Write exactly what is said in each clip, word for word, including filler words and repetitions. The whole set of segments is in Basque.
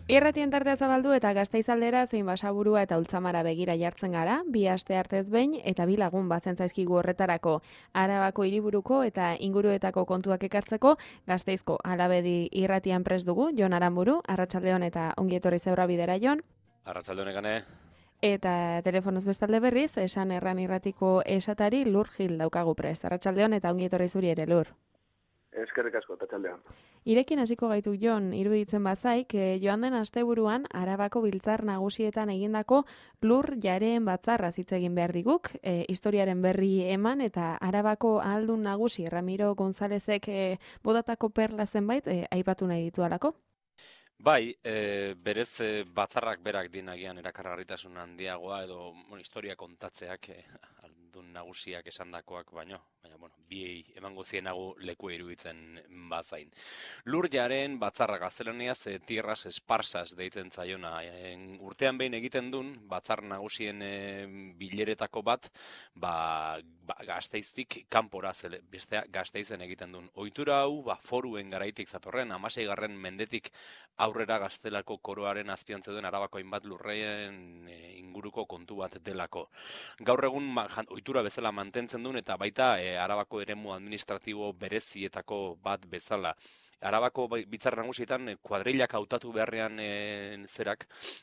Irratien tartea zabaldu eta Gasteizaldera zein Basaburua eta Ultzamara begira jartzen gara, bi aste artez behin eta bi lagun batzen zaizkigu horretarako. Arabako hiriburuko eta inguruetako kontuak ekartzeko Gasteizko Alabedi irratian prest dugu, Jon Aranburu, arratsaldeon eta ongi etorri zeura bidera, Jon. Arratsaldeon egane. Eta telefonoz bestalde berriz, esan erran irratiko esatari Lur Gil daukagu prest. Arratsaldeon eta ongi etorri zuri ere, Lur. Eskerrik asko, arratsaldeon. Irekin hasiko gaitu, Jon, iruditzen bazaik, eh, joan den asteburuan Arabako biltzar nagusietan egindako lur jareen batzarra hitz egin behar diguk, eh, historiaren berri eman eta Arabako ahaldun nagusi Ramiro Gonzálezek eh, bodatako perla zenbait eh, aipatu nahi ditu alako? Bai, e, berez e, batzarrak berak dinagian erakargarritasun handiagoa edo bueno, historia kontatzeak e, aldun nagusiak esandakoak baino, baina bueno, biei emango zienago leku iruditzen bazain. Lur jaren batzarra gaztelaniaz e, tierras esparsas deitzen zaiona. E, urtean behin egiten duen batzar nagusien e, bileretako bat, ba, ba Gasteiztik kanpora zele, bestea Gasteizen egiten duen. Ohitura hau ba, foruen garaitik zatorren, hamaseigarren mendetik aurrera Gaztelako koroaren azpian zeuden Arabako hainbat lurreien e, inguruko kontu bat delako. Gaur egun ohitura bezala mantentzen duen eta baita e, Arabako eremu administratibo berezietako bat bezala. Arabako bitzar nagusietan kuadrilak hautatu beharrean e, zerak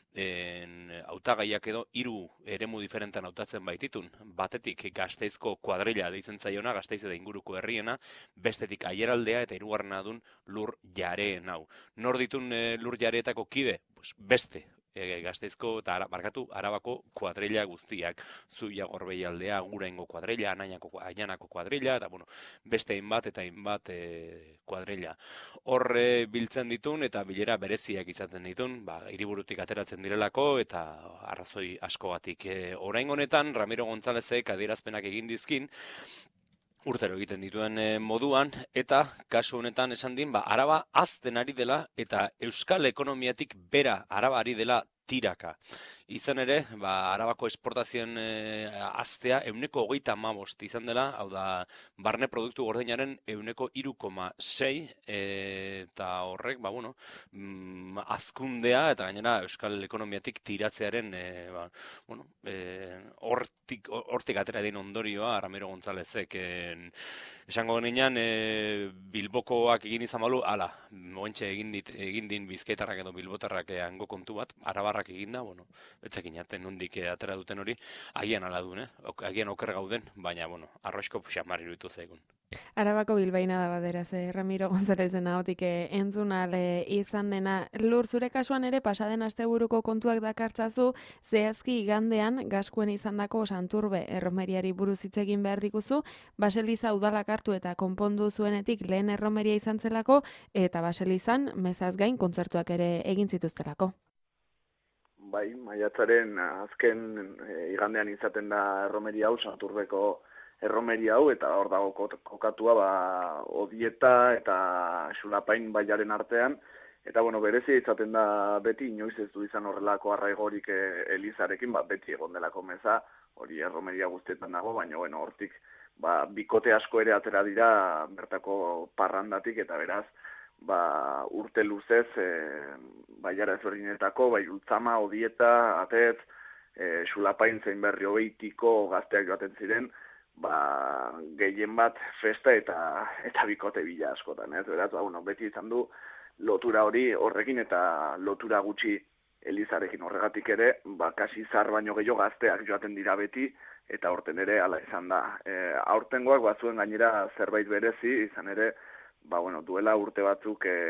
e, hautagaiak edo hiru eremu diferentean hautatzen baititun. Batetik Gasteizko kuadrilla deitzen zaiona, Gasteiz eta inguruko herriena, bestetik Aiaraldea eta hirugarrena dun Lur Jareen hau. Nor ditun e, Lur Jareetako kide? Pues beste E, Gasteizko eta ara, barkatu Arabako kuadrilla guztiak, Zuia Gorbeialdea, Guraingo kuadrilla, Anainako, Ainanako kuadrilla, eta bueno, beste hainbat eta hainbat e, kuadrilla. Horre biltzen ditun eta bilera bereziak izaten ditun, ba, hiriburutik ateratzen direlako eta arrazoi askogatik. E, orain honetan, Ramiro Gonzálezek adierazpenak egin dizkin, urtero egiten dituen e, moduan, eta kasu honetan esan din, ba, Araba azten ari dela eta euskal ekonomiatik bera Araba ari dela tiraka. Izan ere, ba, Arabako esportazioen e, aztea euneko hogeita hamabost izan dela, hau da, barne produktu gordeinaren euneko hiru koma sei, e, eta horrek, ba, bueno, mm, azkundea eta gainera euskal ekonomiatik tiratzearen, e, ba, bueno, e, hortik, hortik atera din ondorioa Ramiro Gonzálezek en, esango genian, e, Bilbokoak egin izan balu, ala, moentxe egin, dit, egin din bizkaitarrak edo bilbotarrak e, hango kontu bat, arabarrak eginda, bueno, etzekin jaten nondik e, atera duten hori, agian ala duen, eh? Agian oker gauden, baina, bueno, arroizko xamar iruditu zaigun. Arabako bilbaina da baderaz, eh, Ramiro Gonzálezena hotik eh, entzun ale izan dena. Lur, zure kasuan ere pasaden asteburuko kontuak dakartzazu, zehazki igandean gaskuen izandako Santurbe erromeriari buruz hitz egin behar dikuzu, Baseliza udalak hartu eta konpondu zuenetik lehen erromeria izan zelako, eta Baselizan mezaz gain kontzertuak ere egin zituztelako. Bai, maiatzaren azken e, igandean izaten da erromeria hau, Santurbeko erromeria hau, eta hor dago kokatua ba, Odieta eta Xulapain baiaren artean, eta bueno, berezia izaten da beti, inoiz ez du izan horrelako arraigorik e, Elizarekin, ba, beti egon delako meza, hori erromeria guztietan dago, baina bueno, hortik ba, bikote asko ere atera dira bertako parrandatik, eta beraz, ba, urte luzez e, baiara ezberdinetako, bai Ultzama, Odieta, Atez, e, Xulapain zein Berri Obeitiko gazteak joaten ziren, ba, gehien bat festa eta eta bikote bila askotan, ez? Beraz, ba, bueno, beti izan du lotura hori horrekin eta lotura gutxi Elizarekin horregatik ere, ba, kasi zar baino gehiago gazteak joaten dira beti, eta horten ere hala izan da. E, aurtengoak bazuen gainera zerbait berezi, izan ere, ba, bueno, duela urte batzuk e,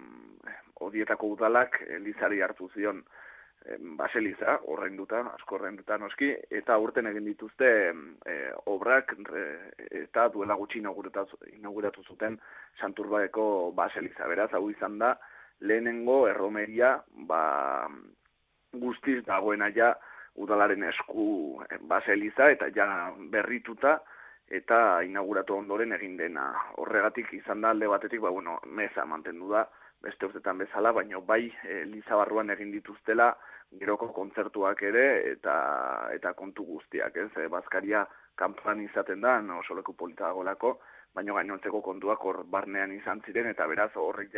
Odietako udalak Elizari hartu zion e, Baseliza, ordainduta, asko ordainduta noski, eta urten egin dituzte e, obrak e, eta duela gutxi inauguratu, inauguratu zuten Santurbeko Baseliza. Beraz, hau izan da, lehenengo erromeria ba, guztiz dagoena ja udalaren esku Baseliza eta ja berrituta, eta inauguratu ondoren egin dena. Horregatik izan da alde batetik, ba, bueno, meza mantendu da, beste urtetan bezala, baina bai e, Eliza barruan egin dituztela, geroko kontzertuak ere, eta eta kontu guztiak, ez, e, Bazkaria kanpoan izaten da, no, oso leku polita dagoelako, baina gainontzeko kontuak hor barnean izan ziren, eta beraz horrek ja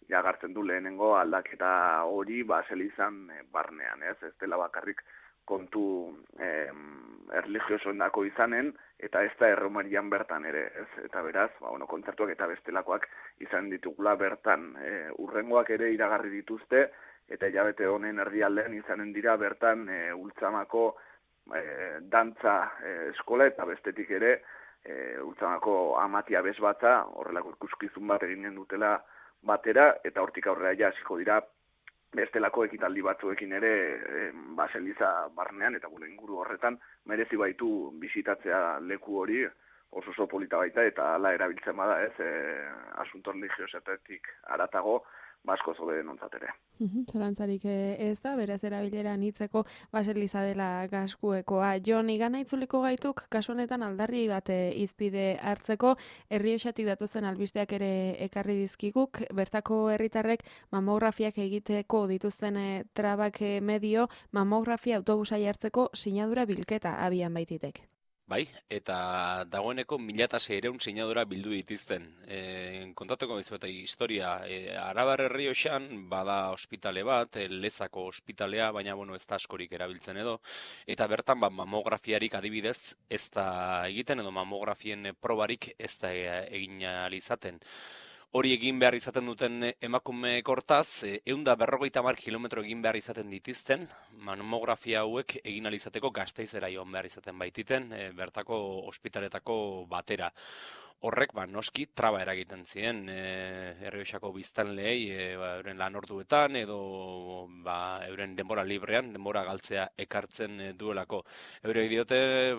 jagartzen du lehenengo aldaketa hori baselizan barnean, ez? Ez dela bakarrik kontu eh, erlijiosoendako izanen, eta ez da erromerian bertan ere, ez? Eta beraz, ba, bueno, kontzertuak eta bestelakoak izan ditugula bertan. E, urrengoak ere iragarri dituzte, eta hilabete honen erdialdean izanen dira bertan e, Ultzamako e, dantza e, eskola, eta bestetik ere e, Ultzamako amatia bezbatza, horrelako ikuskizun bat eginen dutela batera, eta hortik aurrera ja hasiko dira bestelako ekitaldi batzuekin ere e, baseliza barnean, eta gure inguru horretan merezi baitu bisitatzea leku hori, oso oso polita baita, eta hala erabiltzen bada, ez, e, asunto religiosetik aratago, basko zobe nontzat ere. Zalantzarik ez da, beraz erabilera nitzeko baseliza dela Gaskuekoa. Jon, igana itzuliko gaituk, kasu honetan aldarri bat izpide hartzeko, Errioxatik datozen albisteak ere ekarri dizkiguk, bertako herritarrek mamografiak egiteko dituzten trabak medio, mamografia autobusa jartzeko sinadura bilketa abian baititek. Bai, eta dagoeneko mila eta seiehun sinadura bildu dituzten. E, kontatuko bizu eta historia, e, Arabar Errioxan bada ospitale bat, e, Lezako ospitalea, baina bueno, ez da askorik erabiltzen edo, eta bertan ba, mamografiarik adibidez ez da egiten edo mamografien probarik ez da egin ahal izaten. Hori egin behar izaten duten emakume kortaz, ehun eta berrogeita hamar kilometro egin behar izaten dituzten, mamografia hauek egin ahal izateko Gasteizera joan behar izaten baititen, e, bertako ospitaletako batera. Horrek, ba, noski, traba eragiten ziren, e, Errioxako biztanleei, e, ba, euren lan orduetan, edo ba, euren denbora librean, denbora galtzea ekartzen e, duelako. Eurek diote,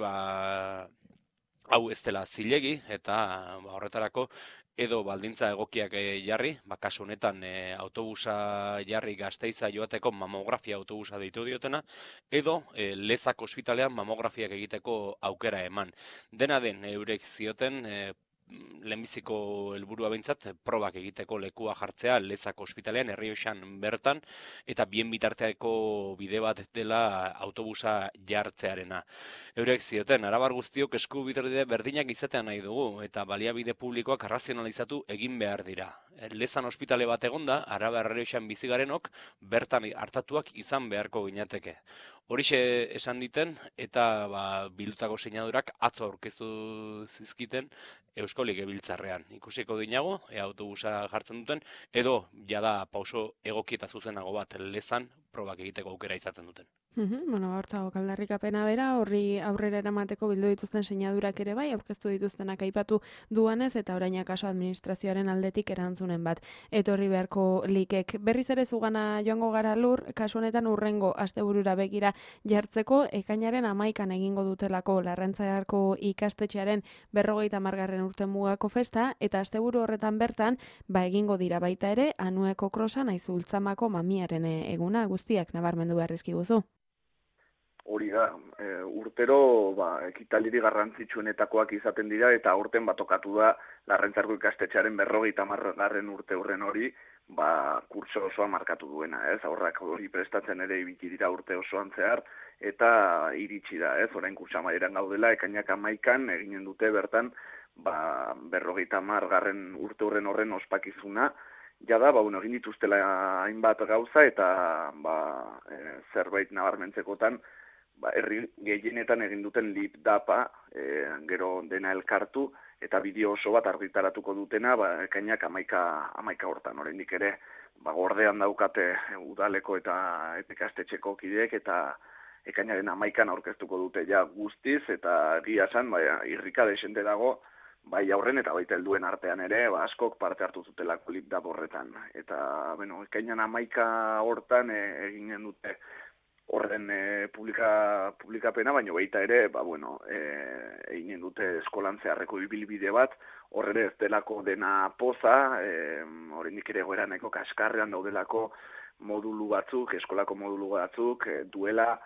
ba, hau ez dela zilegi, eta ba, horretarako, edo baldintza egokiak e, jarri, ba, kasu honetan e, autobusa jarri Gasteiza joateko mamografia autobusa deitu diotena, edo e, Lezako ospitalean mamografiak egiteko aukera eman. Dena den, eurek zioten, e, lehenbiziko helburua behintzat, probak egiteko lekua jartzea Lezako ospitalean, Errioxan bertan, eta bien bitarteako bide bat dela autobusa jartzearena. Eurek zioten, arabar guztiok eskubide berdinak izatea nahi dugu, eta baliabide publikoak arrazionalizatu egin behar dira. Lezan ospitale bat egonda, Arabar Errioxan bizigarenok, bertan hartatuak izan beharko ginateke. Horixe esan diten, eta ba, bildutako sinadurak atzo aurkeztu zizkiten Eusko Legebiltzarrean. Ikusiko dinago, e, autobusa jartzen duten, edo jada pauso egoki eta zuzenago bat Lezan probak egiteko aukera izaten duten. Uhum, bueno, hortzago kaldarrikapena bera, horri aurrera eramateko bildu dituzten sinadurak ere bai, aurkeztu dituztenak aipatu duanez, eta oraina kaso administrazioaren aldetik erantzunen bat. Etorri beharko likek. Berriz ere zugana joango gara Lur, kasu honetan urrengo asteburura begira jartzeko, ekainaren hamaikan egingo dutelako Larrantzaharko ikastetxearen berrogeita hamargarren urte mugako festa, eta asteburu horretan bertan, ba egingo dira baita ere, Anueko krosa naiz Ultzamako mamiaren eguna guztiak nabarmendu behar dizkiguzu. Hori da, e, urtero ba, ekitaldi garrantzitsuenetakoak izaten dira, eta aurten batokatu da Larrentzarko ikastetxearen berrogeita hamargarren urte horren hori, ba, kurtso osoa markatu duena, ez? Aurrak hori prestatzen ere ibili dira urte osoan zehar, eta iritsi da, ez? Orain kurtso amaieran gaudela, ekainak hamaikan eginen dute bertan, ba, berrogeita hamargarren urte horren horren ospakizuna, jada, ba, bueno, egin dituztela hainbat gauza, eta ba, e, zerbait nabarmentzekotan, ba, herri gehienetan egin duten lip dapa, e, gero dena elkartu, eta bideo oso bat argitaratuko dutena, ba, ekainak amaika, amaika hortan, oraindik ere, ba, gordean daukate udaleko eta ikastetxeko kideek, eta ekainaren amaikan aurkeztuko dute ja guztiz, eta egia esan, ba, irrika desente dago, bai aurren eta baita helduen artean ere, ba, askok parte hartu zutelako lip dap horretan. Eta, bueno, ekainan amaika hortan e, eginen dute, horren e, publika, publikapena, baina baita ere, ba, bueno, e, eginen dute eskolan zeharreko ibilbide bat, horre ez delako dena poza, e, horrendik ere goera nahiko kaskarrean daudelako modulu batzuk, eskolako modulu batzuk, e, duela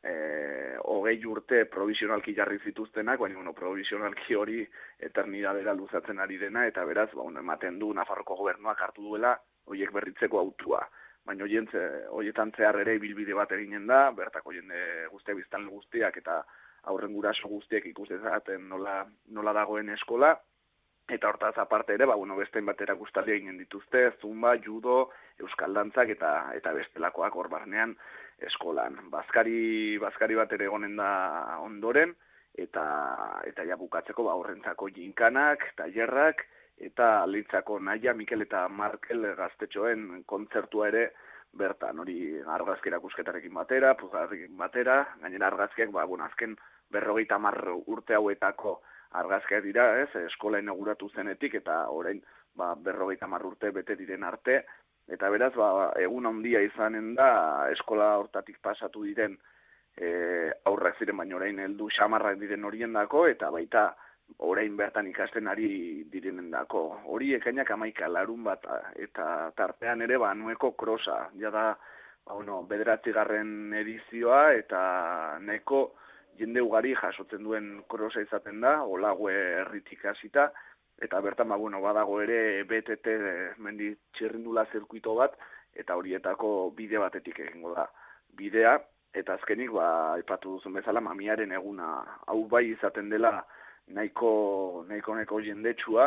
e, hogei urte provisionalki jarri zituztenak, baina bueno, provisionalki hori eternidadera luzatzen ari dena, eta beraz, ba, bueno, ematen du Nafarroko gobernuak hartu duela, horiek berritzeko autua. Baina horietan zehar ere ibilbide bat eginen da, bertako jende guztiak, biztanle guztiak eta aurren guraso guztiek ikustezaten nola, nola dagoen eskola, Eta hortaz aparte ere, ba, bueno, beste bat erakustaldia eginen dituzte, zumba, judo, euskal dantzak eta eta bestelakoak hor barnean eskolan. Bazkari, bazkari bat ere egonen da ondoren, eta eta ja bukatzeko ba, horrentzako jinkanak, tailerrak, eta litzako Naia, Mikel eta Markel gaztetxoen kontzertua ere bertan, hori argazki erakusketarekin batera, puzgarrekin batera, gainera argazkiak, ba, bueno, azken berrogeita hamar urte hauetako argazkiak dira, ez, eskola inauguratu zenetik, eta orain ba, berrogeita hamar urte bete diren arte, eta beraz, ba, egun handia izanen da, eskola hortatik pasatu diren e, aurrak ziren, baina orain heldu xamarrak diren horien dako, eta baita orain bertan ikasten ari direnen dako. Hori ekainak amaika larun bat, eta tartean ere, ba, nueko krosa, jada, ba, bueno, bederatzigarren edizioa, eta neko jende ugari jasotzen duen krosa izaten da, Olague herritik hasita, eta bertan ba, bueno, badago ere B T T mendi txirrindula zirkuito bat, eta horietako bide batetik egingo da bidea, eta azkenik, ba, aipatu duzun bezala, mamiaren eguna, hau bai izaten dela nahiko, nahiko, nahiko jendetsua,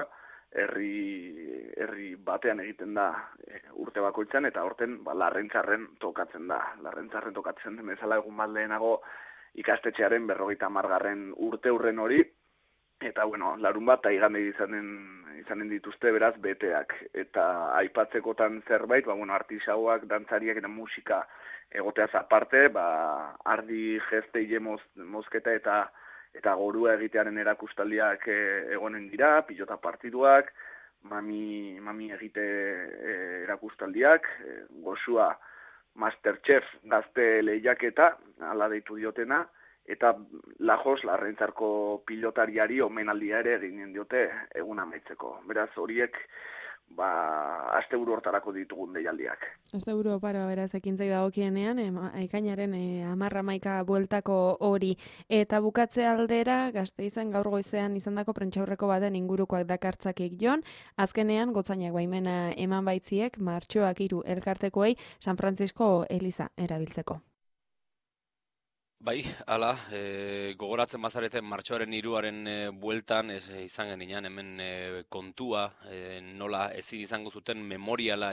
herri, herri batean egiten da e, urte bakoitzan, eta horten ba, Larrentzarren tokatzen da. Larrentzarren tokatzen den bezala egun bat lehenago ikastetxearen berrogeita hamargarren urte hurren hori, eta bueno, larun bat igande izanen, izanen dituzte beraz beteak. Eta aipatzekotan zerbait, ba, bueno, artisauak, dantzariak eta musika egoteaz aparte, ba, ardi geste hile moz, mozketa eta eta gorua egitearen erakustaldiak egonen dira, pilota partiduak, mami, mami egite e, erakustaldiak, e, gozua Masterchef gazte lehiaketa, ala deitu diotena, eta Lajos, Larrentzarko pilotariari omenaldia ere eginen diote egun amaitzeko. Beraz, horiek ba, asteburu hortarako ditugun deialdiak. Asteburu oparo, beraz, ekintzai dagokienean, ekainaren e, hamarra maika bueltako hori. Eta bukatze aldera, Gasteizen gaur goizean izandako prentxaurreko baten ingurukoak dakartzakik jon, azkenean gotzainak baimena eman baitziek, martxoak hiru elkartekoei San Francisco Eliza erabiltzeko. Bai, hala, e, gogoratzen bazareten martxoaren hiruaren e, bueltan ez, e, izan genian hemen e, kontua, e, nola ezin izango zuten memoriala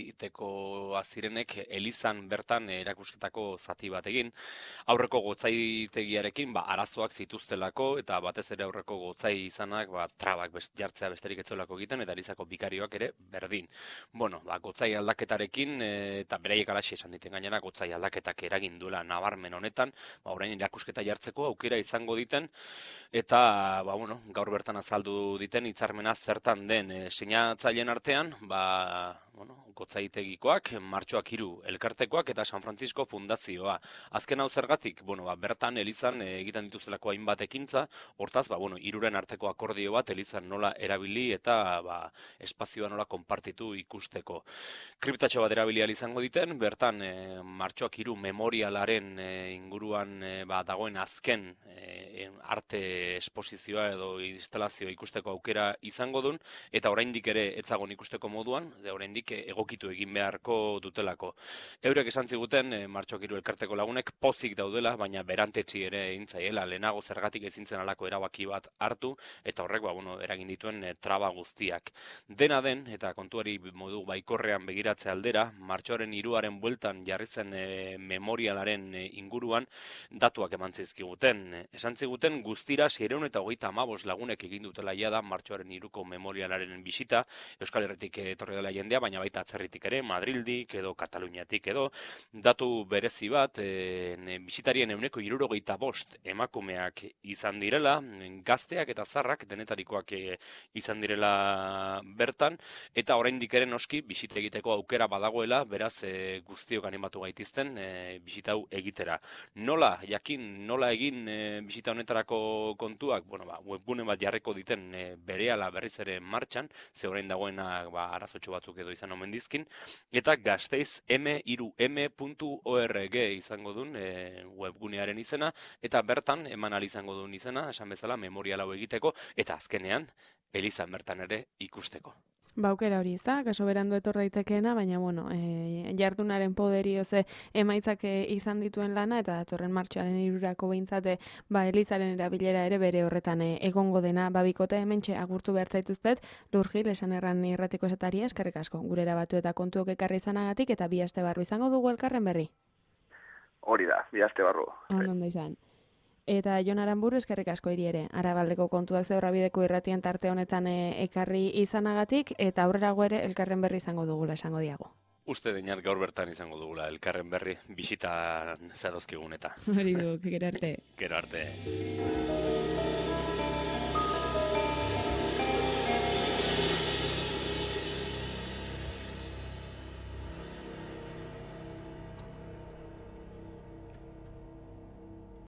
egiteko azirenek Elizan bertan e, erakusketako zati bat egin. Aurreko gotzaitegiarekin ba, arazoak zituztelako eta batez ere aurreko gotzai izanak ba, trabak best, jartzea besterik etzelako egiten eta Elizako bikarioak ere berdin. Bueno, ba, gotzai aldaketarekin e, eta beraiek alaxi esan diten gainera gotzai aldaketak eragin duela nabarmen honetan, ba, orain irakusketa jartzeko aukera izango diten, eta ba, bueno, gaur bertan azaldu diten hitzarmena zertan den e, sinatzaileen artean, ba, bueno, gotzaitegikoak, martxoak hiru elkartekoak eta San Francisco Fundazioa. Azken hau zergatik, bueno, ba, bertan Elizan e, egiten dituztelako hainbat ekintza, hortaz, ba, bueno, hiruren arteko akordio bat Elizan nola erabili eta ba, espazioa nola konpartitu ikusteko. Kriptatxo bat erabili izango diten, bertan e, martxoak hiru memorialaren e, inguruan e, ba, dagoen azken e, arte esposizioa edo instalazioa ikusteko aukera izango duen, eta oraindik ere etzagon ikusteko moduan, de oraindik egokitu egin beharko dutelako. Eurek esan ziguten, e, martxoak hiru elkarteko lagunek pozik daudela, baina berantetsi ere intzaiela, lehenago zergatik ezintzen alako erabaki bat hartu, eta horrek ba, bueno, eragin dituen e, traba guztiak. Dena den, eta kontuari modu baikorrean begiratze aldera, martxoaren hiruaren bueltan jarri zen e, memorialaren e, inguruan datuak eman zizkiguten. Esan ziguten guztira seiehun eta hogeita hamabost lagunek egin dutela jada martxoaren hiruko memorialaren bisita, Euskal Herritik etorri dela jendea, baina baita atzerritik ere, Madrildik edo Kataluniatik edo, datu berezi bat, e, bisitarien ehuneko hirurogeita bost emakumeak izan direla, gazteak eta zarrak denetarikoak e, izan direla bertan, eta oraindik ere noski bisita egiteko aukera badagoela, beraz e, guztiok animatu gaitizten e, bisita hau egitera. Nola, jakin, nola egin e, bisita honetarako kontuak, bueno, ba, webgune bat jarriko diten e, berehala berriz ere martxan, ze orain dagoena ba, arazotxo batzuk edo izan omen dizkin, eta Gasteiz m hiru m puntu org izango duen e, webgunearen izena, eta bertan eman ahal izango duen izena, esan bezala memorial hau egiteko, eta azkenean Elizan bertan ere ikusteko. Baukera hori, ez da, kaso berandu etor daitekeena, baina, bueno, e, jardunaren poderio ze emaitzak izan dituen lana, eta datorren martxoaren hirurako behintzate, ba, Elizaren erabilera ere bere horretan e, egongo dena, babikote hementxe agurtu behar zaituztet, Lur Gil, esan erran irratiko esataria, eskerrik asko, gurera batu eta kontuok ekarri izanagatik, eta bi aste barru izango dugu elkarren berri. Hori da, bi aste barru. Ondo izan. Eta Jon Aranburu eskerrik asko hiri ere, Arabaldeko kontuak Zebrabideko irratien tarte honetan e, ekarri izanagatik, eta aurrerago ere elkarren berri izango dugula esango diago. Uste dinat gaur bertan izango dugula elkarren berri bisitan zadozkigun eta. Hori du, gero arte. Gero arte.